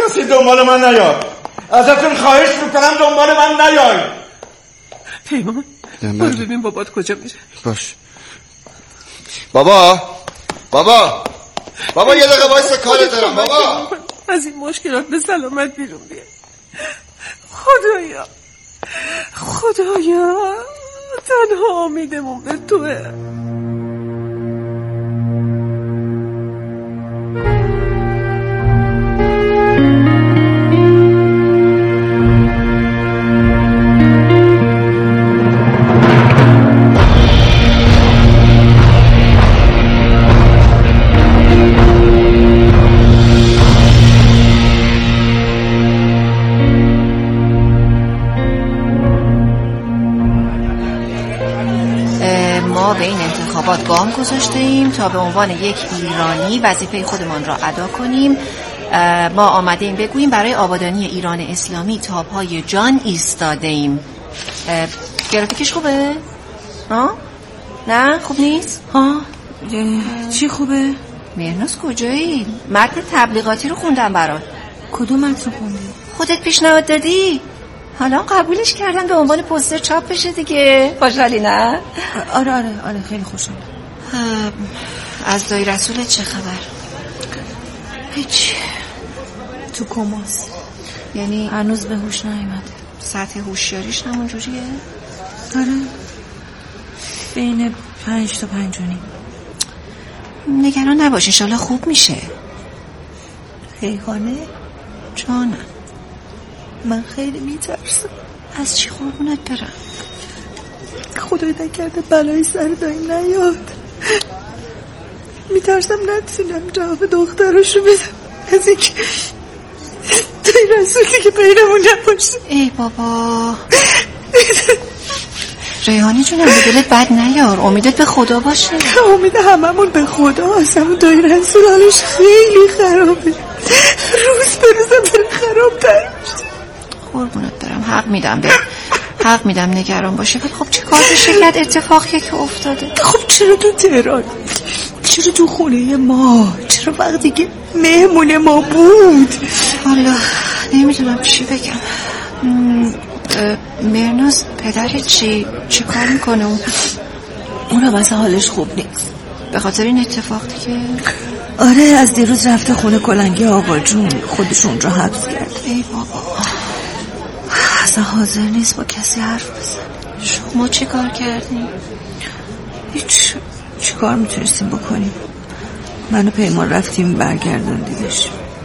کسی دنبال من نیای. ازتون خواهش میکنم دنبال من نیای. پیمان برو ببین بابات کجا میره. باش. بابا یه دقیقه وایسا، کار دارم. بابا از این مشکلات به سلامت بیرون بیا. خدایا تنها امیدمون به توه. به این انتخابات گام گذاشتیم تا به عنوان یک ایرانی وظیفه خودمان را ادا کنیم. ما آمده ایم بگوییم برای آبادانی ایران اسلامی تا پای جان ایستاده ایم. گرافیکش خوبه؟ نه خوب نیست؟ چی خوبه؟ مهناز کجایی؟ متن تبلیغاتی رو خوندم برات. کدوم متن رو خوندی؟ خودت پیشنهاد دادی. حالا قبولش کردن به عنوان پوستر چاپ بشه دیگه. خوشحالی نه؟ آره خیلی خوشحالم. از دایی رسول چه خبر؟ هیچ. تو کماست. یعنی هنوز به هوش نیامده. سطح هوشیاریش همون جوریه؟ آره بین 5 تا 5.5. نگران نباش انشالله خوب میشه. ریحانه جانم من خیلی میترسم. از چی قربونت برم؟ خدای نکرده بلایی سر داییم نیاد. میترسم نتونم جواب دختراشو بدم از اینکه دایی رسولی که بینمون نباشه. ای بابا ریحانی جونم به دلت بد نیار. امیدت به خدا باشه. امید هممون به خدا هست. همون دایی رسول حالش خیلی خرابه. روز به روز داره خرابتر میشه. قربونت برم حق میدم نگران باشه. ولی خب چه کار بشه کرد؟ اتفاقی که افتاده. خب چرا تو تهران؟ چرا تو خونه ما؟ چرا وقتی که مهمون ما بود؟ والا نمیدونم چی بگم. مرناز پدرت چی کار میکنه؟ اونم از حالش خوب نیست به خاطر این اتفاق دیگه. آره از دیروز رفته خونه کلنگی آقا جون، خودشون را حبس کرد. ای بابا اصلا حاضر نیست با کسی حرف بزنه. شما چه کار کردیم؟ هیچ. چه کار میتونستیم بکنیم؟ من و پیمان رفتیم برگردوندیمش.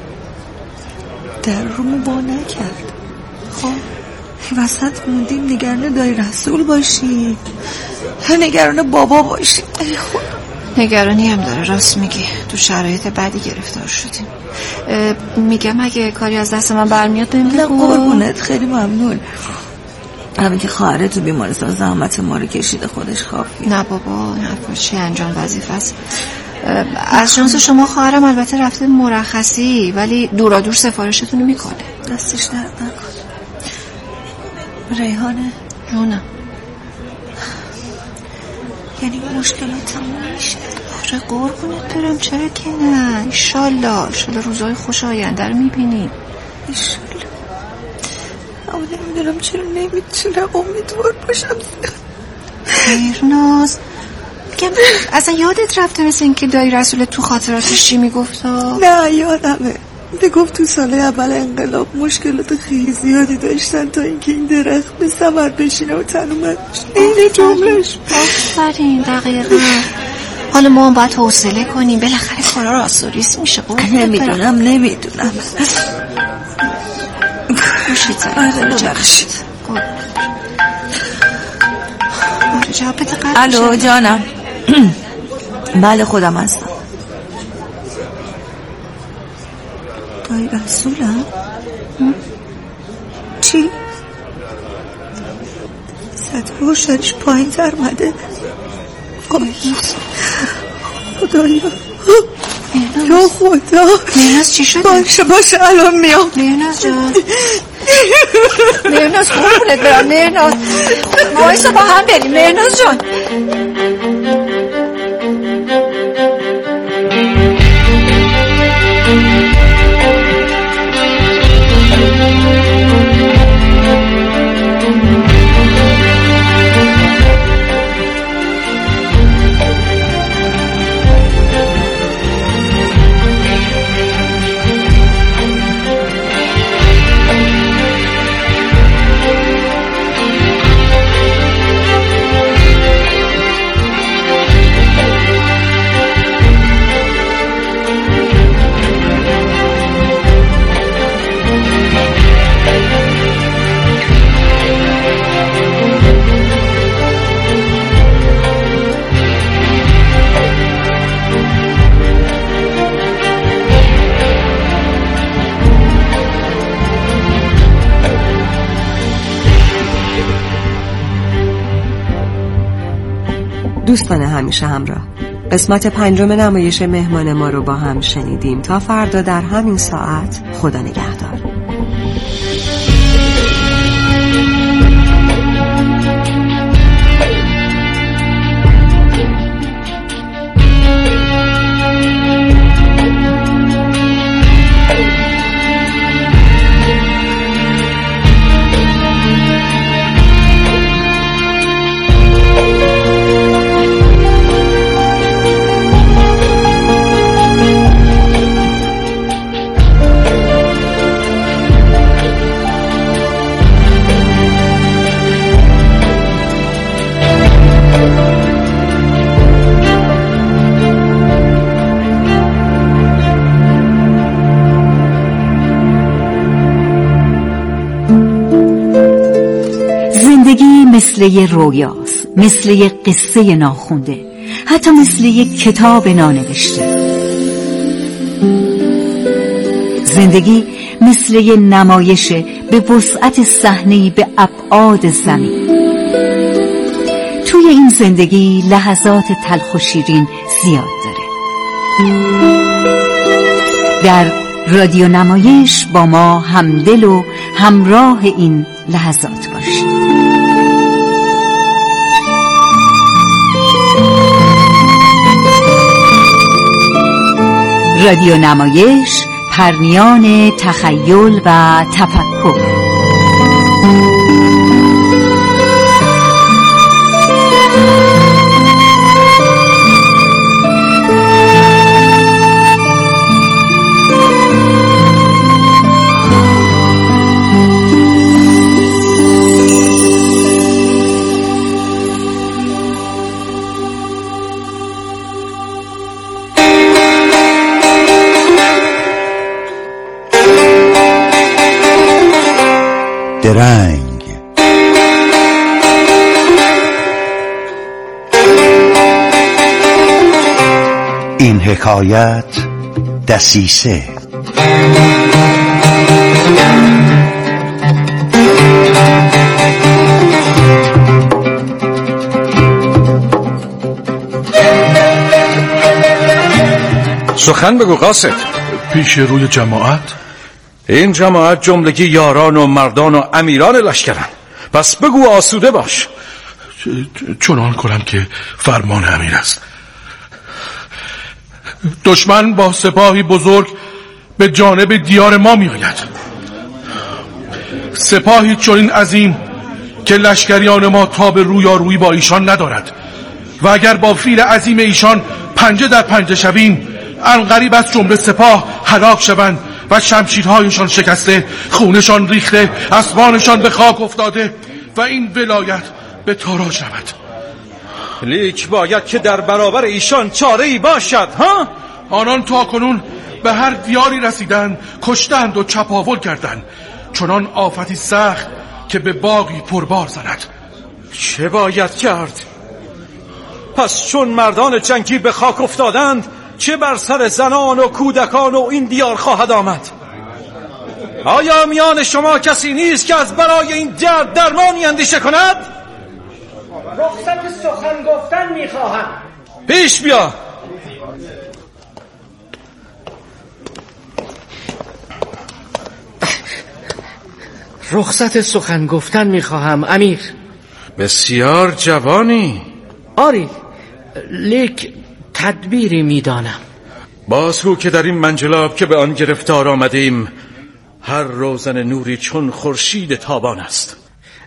در رومو با نکرد. خب وسط موندیم نگران دایی رسول باشیم یا نگران بابا باشیم. ای خدا نگرانی هم داره. راست میگی تو شرایط بدی گرفتار شدیم. میگم اگه کاری از دست من برمیاد بهم بگو. نه قربونت خیلی ممنون. همین که خواهرت تو بیمارستان زحمت ما رو کشیده خودش خوابید. نه بابا نه چه انجام وظیفه است. از شانس شما خواهرم البته رفته مرخصی ولی دورادور سفارشتون رو میکنه. دستش درد نکنه. ریحانه جونم یعنی مشکلات تموم میشه؟ آره قربونت برم چرا که نه. انشالله روزای خوش آینده رو میبینیم. انشالله. اما نمیدونم چرا نمیتونم امیدوار باشم. مرناز میگم اصلا یادت رفته مثل این که دایی رسول تو خاطراتش چی میگفت؟ نه یادمه. میگفت تو سال اول انقلاب مشکلات خیلی زیادی داشتن تا اینکه این درخت به ثمر بشینه و تنومت بشه. این جملهش. آفرین دقیقا. حالا ما هم باید حوصله کنیم بالاخره کارا را آسوریس میشه. نمیدونم گوشید ببخشید. جواب بده. الو جانم. بله خودم هستم. دایی رسولم؟ چی؟ سطح هوشش پایین تر مده. خدایا یا خدا. مرناز چی شده؟ باشه الان میام. مرناز جان مرناز قربونت برم. مرناز وایسا با هم بریم. مرناز جان دوستان همیشه همراه، قسمت 5 نمایش مهمان ما رو با هم شنیدیم. تا فردا در همین ساعت، خدا نگهدار. مثل یه رویاست، مثل یه قصه ناخونده، حتی مثل یه کتاب نانوشته. زندگی مثل یه نمایشه به وسعت صحنه‌ای به ابعاد زمین. توی این زندگی لحظات تلخ و شیرین زیاد داره. در رادیو نمایش با ما همدل و همراه این لحظات باشید. رادیو نمایش، پرنیان تخیل و تفکر. درنگ این حکایت دسیسه. سخن بگو قاصد. پیش روی جماعت؟ این جماعت جملگی یاران و مردان و امیران لشکرن، پس بگو آسوده باش. چنان کنم که فرمان امیر است. دشمن با سپاهی بزرگ به جانب دیار ما می آید. سپاهی چنین عظیم که لشکریان ما تاب رویارویی با ایشان ندارد و اگر با فیل عظیم ایشان پنجه در پنجه شویم، عنقریب از جمله سپاه هلاک شوند و شمشیرهایشان شکسته، خونشان ریخته، اسبانشان به خاک افتاده و این ولایت به تاراج رود. لیک باید که در برابر ایشان چاره‌ای باشد. ها؟ آنان تا کنون به هر دیاری رسیدند، کشتند و چپاول کردند، چنان آفتی سخت که به باغی پربار زند. چه باید کرد؟ پس چون مردان جنگی به خاک افتادند، چه بر سر زنان و کودکان و این دیار خواهد آمد؟ آیا میان شما کسی نیست که از برای این درد درمانی اندیشه کند؟ رخصت سخن گفتن میخواهم. پیش بیا. رخصت سخن گفتن میخواهم امیر. بسیار جوانی. آری، لیک تدبیری میدانم. بازگو که در این منجلاب که به آن گرفتار آمدیم، هر روزن نوری چون خورشید تابان است.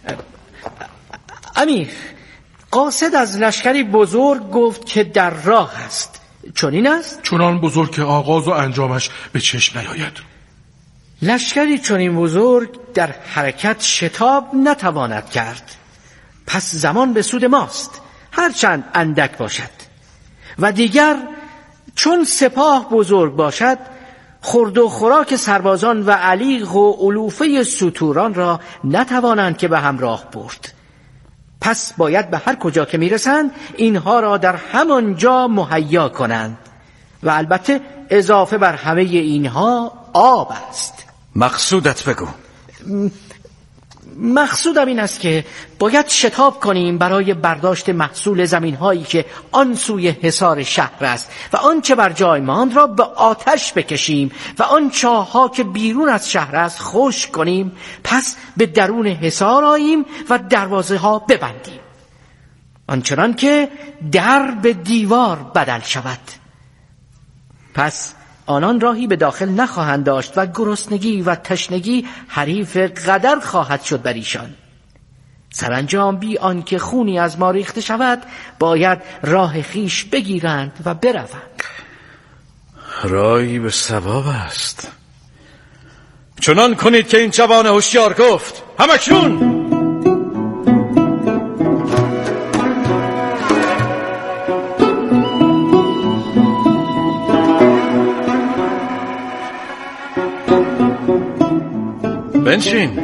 امیر، قاصد از لشکری بزرگ گفت که در راه است. چنین است؟ چنان بزرگ که آغاز و انجامش به چشم نیاید. لشکری چنین بزرگ در حرکت شتاب نتواند کرد. پس زمان به سود ماست، هرچند اندک باشد. و دیگر چون سپاه بزرگ باشد، خورد و خوراک سربازان و علیق و علوفه ستوران را نتوانند که به همراه برد. پس باید به هر کجا که میرسند اینها را در همان جا مهیا کنند و البته اضافه بر همه اینها آب است. مقصودت بگو. مقصودم این است که باید شتاب کنیم برای برداشت محصول زمین‌هایی که آن سوی حصار شهر است و آنچه بر جای ماند را به آتش بکشیم و آن چاه‌ها که بیرون از شهر است خشک کنیم، پس به درون حصار آییم و دروازه‌ها ببندیم، آنچنان که در به دیوار بدل شود. پس آنان راهی به داخل نخواهند داشت و گرسنگی و تشنگی حریف قدر خواهد شد بر ایشان. سرانجام بی آنکه خونی از ما ریخته شود باید راه خیش بگیرند و بروند. رایی به ثواب است. چنان کنید که این جوان هوشیار گفت. همکنون بنشین.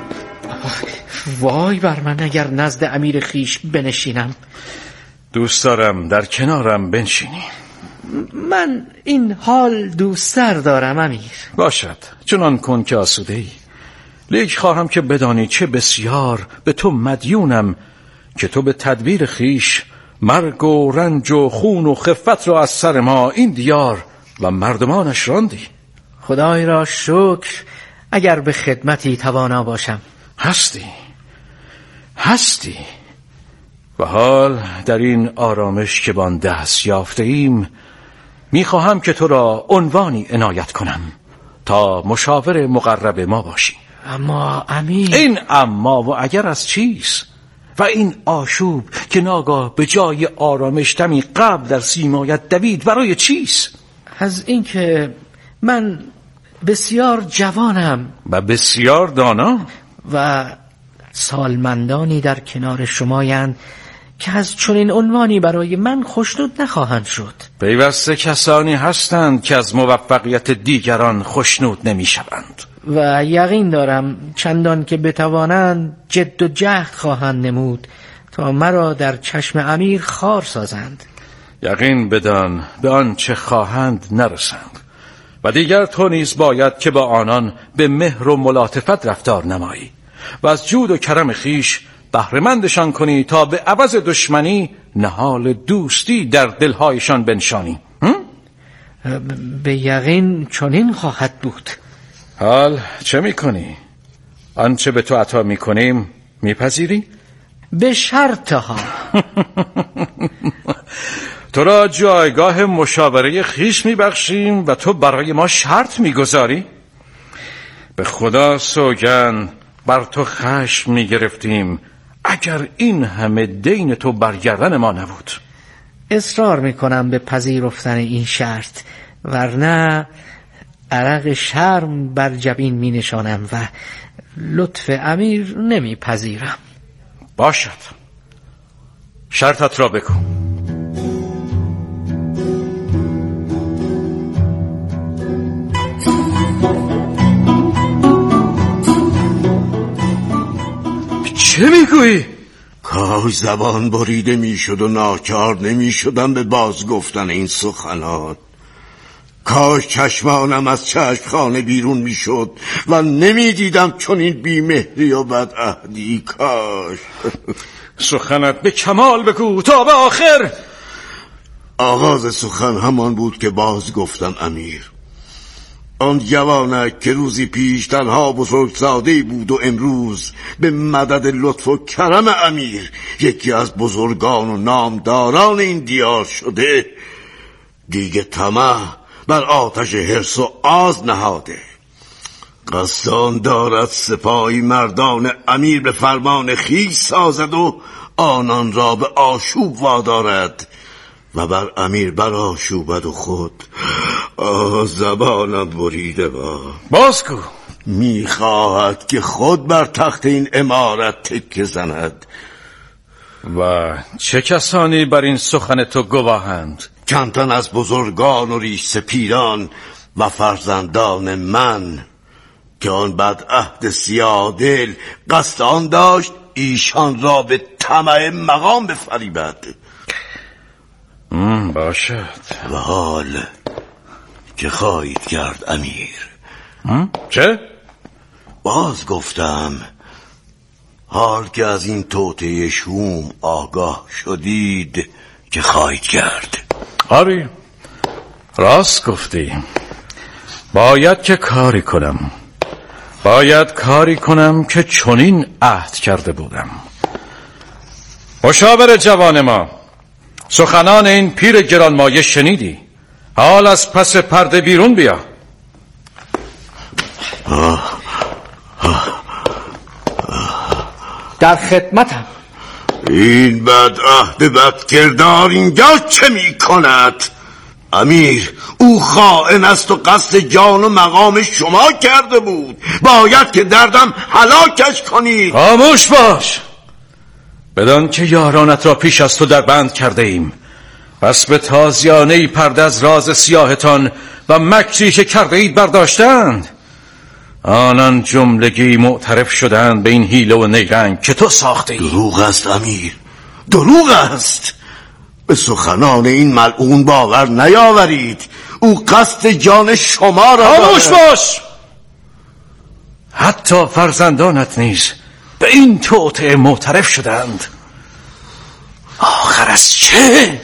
وای بر من اگر نزد امیر خیش بنشینم. دوست دارم در کنارم بنشینی. من این حال دوست‌تر دارم امیر. باشد، چنان کن که آسوده ای. لیک خواهم که بدانی چه بسیار به تو مدیونم که تو به تدبیر خیش مرگ و رنج و خون و خفت را از سر ما این دیار و مردمانش راندی. خدای را شکر اگر به خدمتی توانا باشم. هستی و حال در این آرامش که بان دست یافته ایم میخواهم که تو را عنوانی عنایت کنم تا مشاور مقرب ما باشی. اما امیر، این اما و اگر از چیست؟ و این آشوب که ناگاه به جای آرامش دمی قبل در سیمایت دوید برای چیست؟ از اینکه من بسیار جوانم و بسیار دانا و سالمندانی در کنار شمایند که از چنین عنوانی برای من خوشنود نخواهند شد. پیوسته کسانی هستند که از موفقیت دیگران خوشنود نمی شوند و یقین دارم چندان که بتوانند جد و جهد خواهند نمود تا مرا در چشم امیر خار سازند. یقین بدان به آنچه خواهند نرسند و دیگر تو نیز باید که با آنان به مهر و ملاطفت رفتار نمایی و از جود و کرم خیش بهره‌مندشان کنی تا به عوض دشمنی نهال دوستی در دلهایشان بنشانی. به یقین چنین خواهد بود. حال چه میکنی؟ آنچه به تو عطا میکنیم میپذیری؟ به شرطها. تو را جایگاه مشاوره خیش میبخشیم و تو برای ما شرط میگذاری؟ به خدا سوگند بر تو خشم میگرفتیم اگر این همه دین تو برگردن ما نبود. اصرار میکنم به پذیرفتن این شرط، ورنه عرق شرم بر جبین می نشانم و لطف امیر نمی پذیرم. باشد، شرطت را بگو. چه میگویی؟ کاش زبان بریده میشد و ناچار نمیشدم به باز گفتن این سخنات. کاش چشمانم از چشمخانه بیرون میشد و نمیدیدم چون این بیمهری و بدعهدی. کاش. سخنت به کمال بگو تا به آخر. آغاز سخن همان بود که باز گفتم امیر. آن جوانک که روزی پیش تنها بزرگزاده‌ای بود و امروز به مدد لطف و کرم امیر یکی از بزرگان و نامداران این دیار شده، دیگه طمع بر آتش حرص و آز نهاده. قصدان دارد سپاهی مردان امیر به فرمان خویش سازد و آنان را به آشوب وادارد و بر امیر برآشوبد و خود زبانم بریده بازگو. میخواهد که خود بر تخت این امارت تکه زند. و چه کسانی بر این سخن تو گواهند؟ چند تن از بزرگان و ریش سپیران و فرزندان من که آن بدعهد سیاه دل قصد آن داشت ایشان را به طمع مقام بفریبد. باشد. و حال چه خواهید کرد امیر؟ چه؟ باز گفتم حال که از این توطئه شوم آگاه شدید که خواهید کرد. آری راست گفتی. باید که کاری کنم. باید کاری کنم که چنین عهد کرده بودم. مشاور جوان ما، سخنان این پیر گرانمایه شنیدی. حال از پس پرده بیرون بیا. در خدمتم. این بد عهد بد کردار اینجا چه می کند؟ امیر، او خائن است و قصد جان و مقام شما کرده بود. باید که دردم هلاکش کنید. خاموش باش. بدان که یارانت را پیش از تو در بند کرده ایم، پس به تازیانه پرده از راز سیاهتان و مکری که کرده اید برداشتند. آنان جملگی معترف شدند به این حیله و نیرنگ که تو ساخته ای. دروغ است امیر، دروغ است. به سخنان این ملعون باور نیاورید. او قصد جان شما را خاموش باش. حتی فرزندانت نیز به این توطئه معترف شدند. آخر از چه؟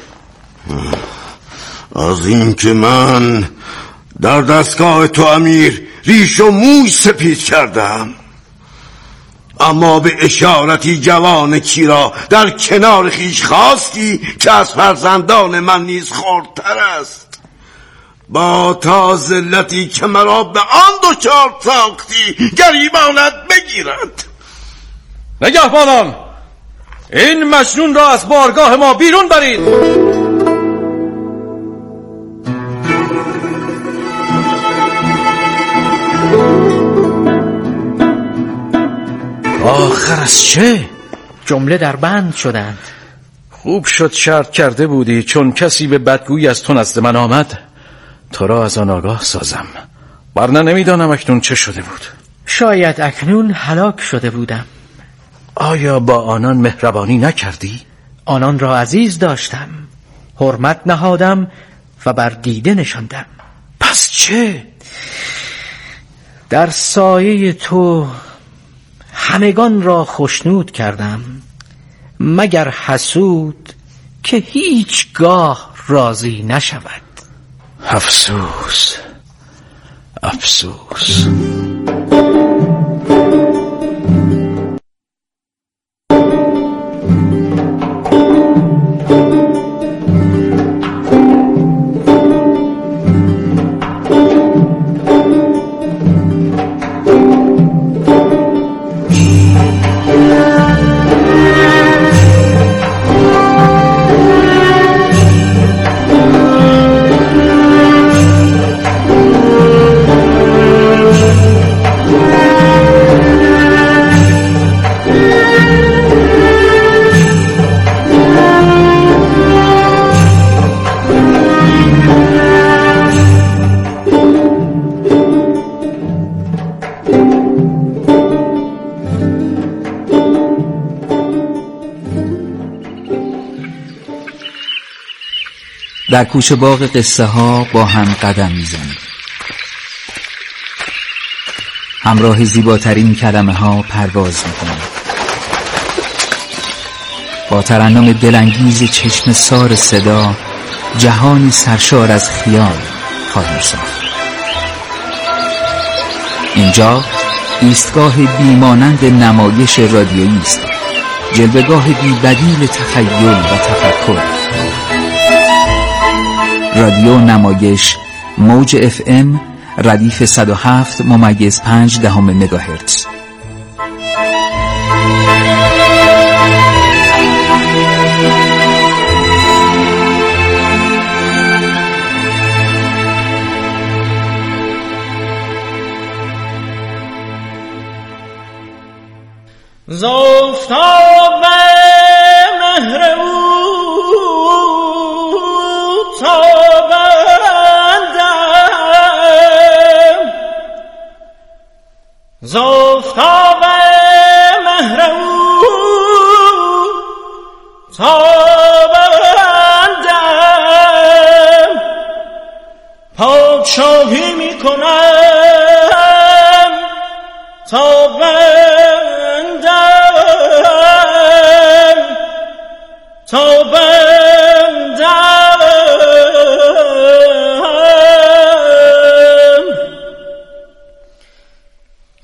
از این که من در دستگاه تو امیر ریش و موی سپید کردم، اما به اشارتی جوان کی را در کنار خیش خواستی که از فرزندان من نیز خردتر است. با تا ذلتی که مرا به آن دچار ساختی گریبانت بگیرد. نگهبانان، این مجنون را از بارگاه ما بیرون برید. آخر از چه؟ جمله در بند شدند. خوب شد شرط کرده بودی، چون کسی به بدگویی از تو نزد من آمد تو را از آن آگاه سازم. ورنه نمیدانم اکنون چه شده بود. شاید اکنون هلاک شده بودم. آیا با آنان مهربانی نکردی؟ آنان را عزیز داشتم، حرمت نهادم و بر دیده نشاندم. پس چه؟ در سایه تو همگان را خشنود کردم، مگر حسود که هیچگاه راضی نشود. افسوس، افسوس. در کوچه باغ قصه ها با هم قدم میزنیم. همراه زیباترین کلمه ها پرواز میکنیم. با ترنم دلانگیز چشم سار صدا جهانی سرشار از خیال خواهیم ساخت. اینجا ایستگاه بیمانند نمایش رادیویی است، جلوه‌گاه بی‌بدیل تخیل و تفکر. رادیو نمایش موج FM ردیف 107.5 مگاهرتز. زافتاب مهر او تابندم، زافتاب مهر او تابندم، پادشاهی می کنم تا بندم.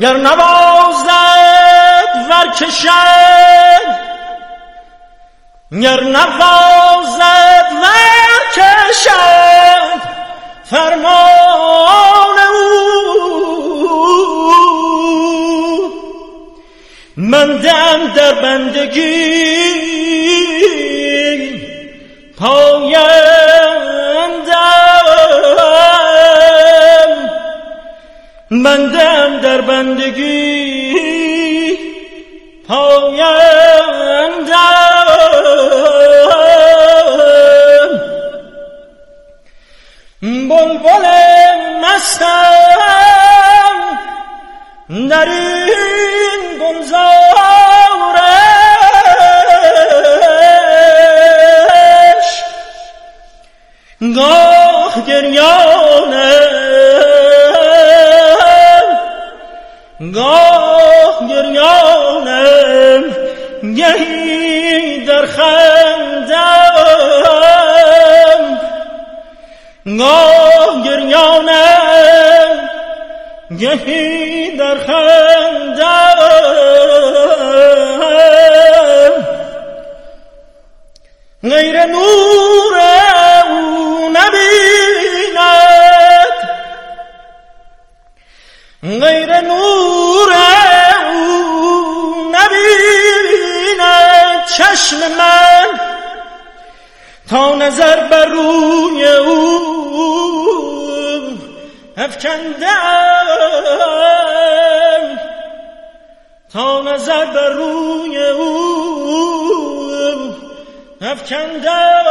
گر نوازد ورکشد گر نوازد ورکشد فرمان او بندم در بندگی پایندم بندم در بندگی پایندم بلبل مستم در این گلزارش گاه گریانم گاه گریانم گهی در خندم گاه گریانم گهی در خندم غیر نور او نبیند غیر نور او نبیند چشم من تا نظر بر روی او افکندم تا نظر بر روی او افکندم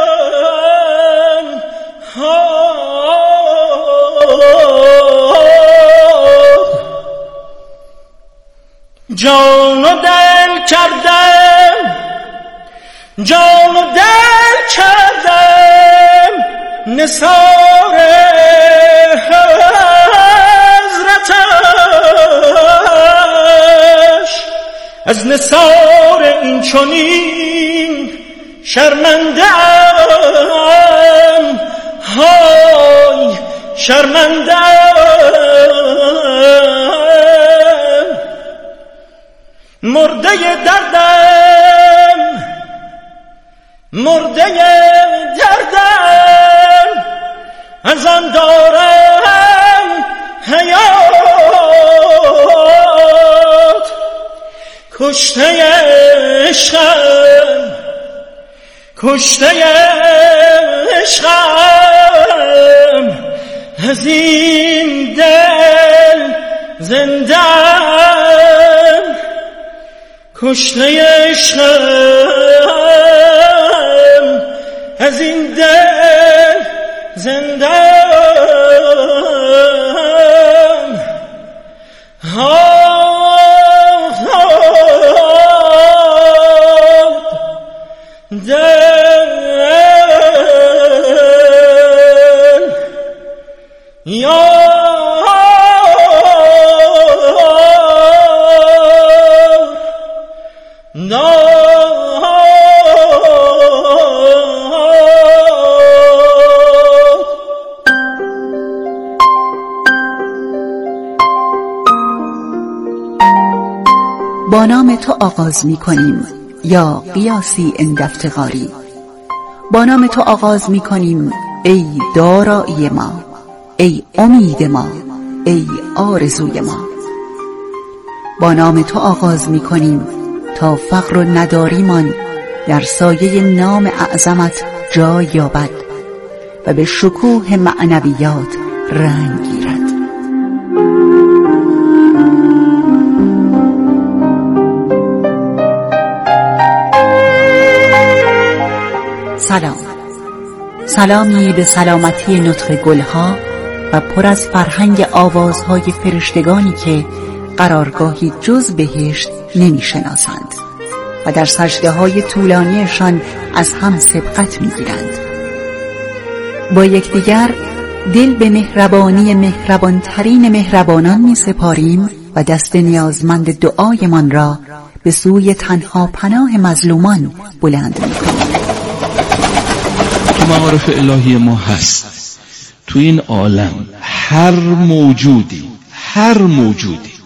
جان و دل کردم جان و دل کردم نثار حضرتش از نثار این چنین شرمنده‌ام های شرمنده‌ام مرده دردم مرده دردم از آن دارم حیات کشته عشقم کشته عشقم از این دل زندم کشته عشقم از این دل زندم با نام تو آغاز می کنیم یا قیاسی اندفتقاری. با نام تو آغاز می کنیم ای دارایی ما، ای امید ما، ای آرزوی ما. با نام تو آغاز می کنیم تا فقر و نداریمان در سایه نام اعظمت جای یابد و به شکوه معنویات رنگ گیرد. سلام، سلامی به سلامتی نطق گلها و پر از فرهنگ آوازهای فرشتگانی که قرارگاهی جز بهشت نمی شناسند و در سجده های طولانیشان از هم سبقت می گیرند. با یکدیگر دل به مهربانی مهربانترین مهربانان می سپاریم و دست نیازمند دعایمان را به سوی تنها پناه مظلومان بلند می کنیم. تو معارف الهی ما هست. تو این عالم هر موجودی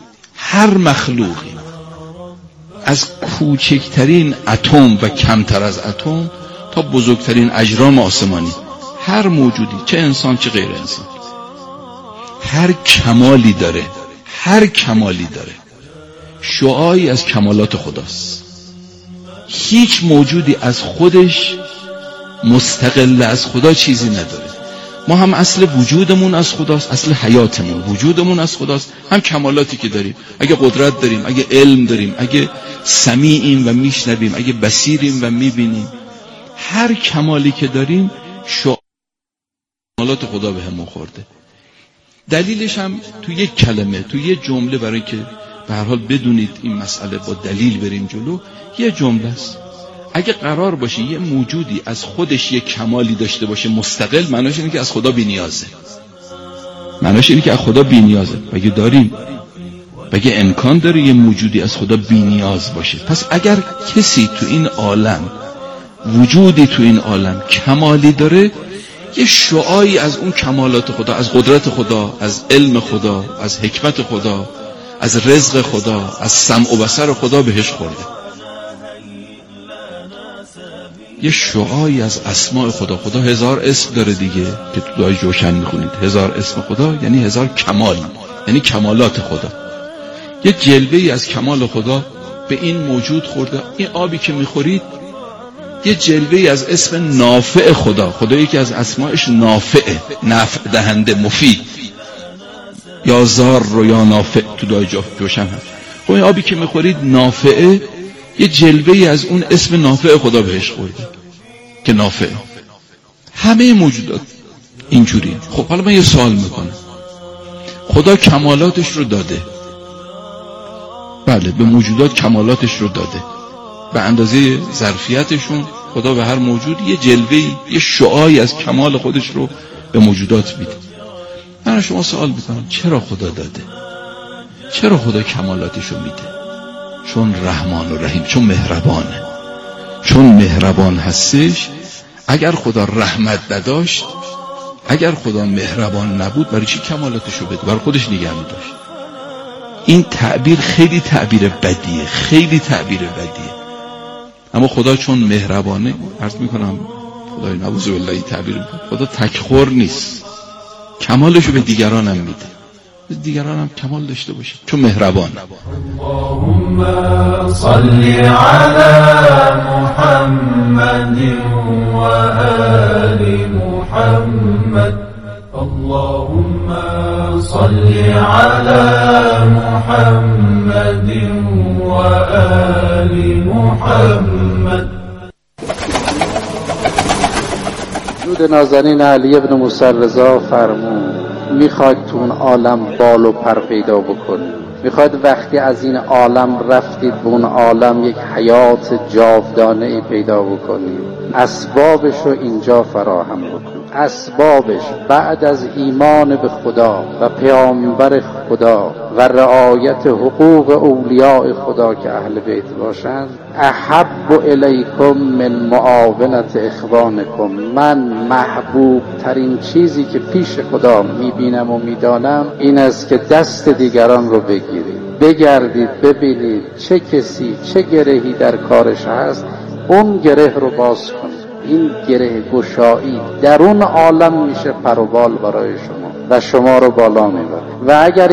هر مخلوقی از کوچکترین اتم و کمتر از اتم تا بزرگترین اجرام آسمانی، هر موجودی، چه انسان چه غیر انسان، هر کمالی داره، هر کمالی داره شعاعی از کمالات خداست. هیچ موجودی از خودش مستقل از خدا چیزی نداره. ما هم اصل وجودمون از خداست، اصل حیاتمون وجودمون از خداست، هم کمالاتی که داریم، اگه قدرت داریم، اگه علم داریم، اگه سمیعیم و میشنویم، اگه بصیریم و میبینیم، هر کمالی که داریم کمالات خدا به همون خورده. دلیلش هم تو یک کلمه، تو یک جمله، برای که به هر حال بدونید این مسئله با دلیل بریم جلو، یه جمله است. اگه قرار باشه یه موجودی از خودش یه کمالی داشته باشه مستقل، معناش اینه که از خدا بی‌نیازه. معناش اینه که از خدا بی‌نیازه. بگه داریم، بگه امکان داره یه موجودی از خدا بی‌نیاز باشه. پس اگر کسی تو این عالم، وجودی تو این عالم کمالی داره، یه شعاعی از اون کمالات خدا، از قدرت خدا، از علم خدا، از حکمت خدا، از رزق خدا، از سمع و بصر خدا بهش خورده. یه شعاعی از اسماء خدا. خدا 1000 اسم داره دیگه که تو دعای جوشن میخونید. 1000 اسم خدا یعنی 1000 کمال، یعنی کمالات خدا. یه جلوه‌ای از کمال خدا به این موجود خورده. این آبی که میخورید یه جلوه‌ای از اسم نافع خدا. خدا یکی از اسمائش نافعه، نفع دهنده، مفید، یا زار رو یا نافع تو دعای جوشن هست. خب این آبی که میخورید نافعه، یه جلوه‌ای از اون اسم نافع خدا بهش خورده که نافع. همه موجودات اینجوریه. خب حالا من یه سوال میکنم، خدا کمالاتش رو داده، بله، به موجودات کمالاتش رو داده، به اندازه ظرفیتشون خدا به هر موجود یه جلوه‌ای، یه شعاعی از کمال خودش رو به موجودات میده. من شما سوال میکنم چرا خدا داده؟ چرا خدا کمالاتش رو میده؟ چون رحمان و رحیم، چون مهربانه. چون مهربان هستش. اگر خدا رحمت نداشت، اگر خدا مهربان نبود، برای چی کمالاتش رو بده؟ برای خودش نگه می‌داشت. این تعبیر خیلی تعبیر بدیه، خیلی تعبیر بدیه. اما خدا چون مهربانه، عرض میکنم خدای نعوذ بالله این تعبیر، خدا تکخور نیست، کمالشو به دیگران هم میده، به دیگران هم کمال داشته باشه چون مهربان. اللهم صل علی محمد و آل محمد. اللهم صل علی محمد و آل محمد. درود نازنین علی ابن موسی رضا فرمود میخواید تو اون عالم بال و پر پیدا بکنید، میخواید وقتی از این عالم رفتید به اون عالم یک حیات جاودانه پیدا بکنید، اسبابش رو اینجا فراهم بکنید. اسبابش بعد از ایمان به خدا و پیامبر خدا و رعایت حقوق اولیاء خدا که اهل بیت باشند، احب الیکم من معاونت اخوانکم. من محبوب ترین چیزی که پیش خدا میبینم و میدانم این است که دست دیگران رو بگیرید، بگردید ببینید چه کسی چه گرهی در کارش هست، اون گره رو باز کنید. این گره گشایی در اون عالم میشه پر و بال برای شما و شما رو بالا میبره. و اگر